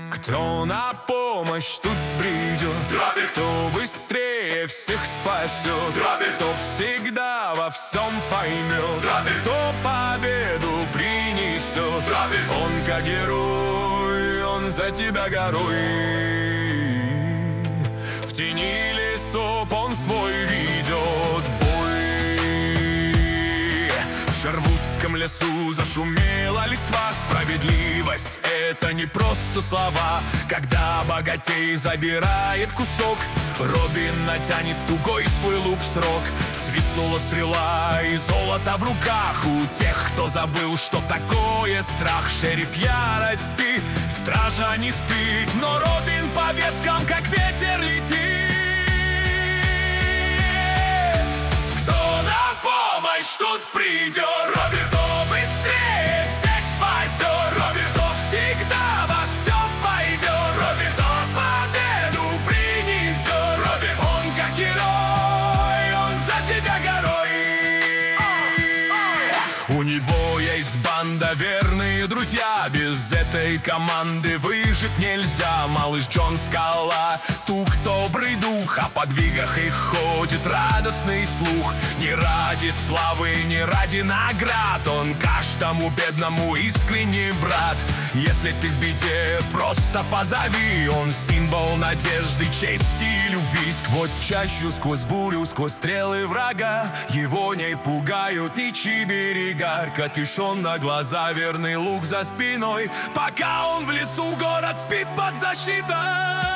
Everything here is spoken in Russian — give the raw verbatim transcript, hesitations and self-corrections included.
Кто на помощь тут придет? Дробик. Кто быстрее всех спасет? Дробик. Кто всегда во всем поймет? Дробик. Кто победу принесет? Дробик. Он как герой, он за тебя горой. В тени лесов он свой ведет бой. В Шервудском лесу зашумела листва. Справедливость — это не просто слова. Когда богатей забирает кусок, Робин натянет тугой свой лук в срок. Свистнула стрела, и золото в руках у тех, кто забыл, что такое страх. Шериф ярости, стража не спит, но Робин по веткам, как ветер, летит. Кто на помощь тут придет? Робин. Кто быстрее всех спасет? Робин. Кто всегда во всем пойдет? Робин. Кто победу принесет? Робин. Он как герой, он за тебя горой. У него есть банда, верные друзья. Без этой команды выжить нельзя. Малыш Джон Скала, тух добрый дух, о подвигах их ходит радостный слух. Не ради славы, не ради наград, он каждому бедному искренний брат. Если ты в беде, просто позови. Он символ надежды, чести и любви. Сквозь чащу, сквозь бурю, сквозь стрелы врага его не пугают ничьи берега. Капюшон на глаза, верный лук за спиной. Пока он в лесу, город спит под защитой.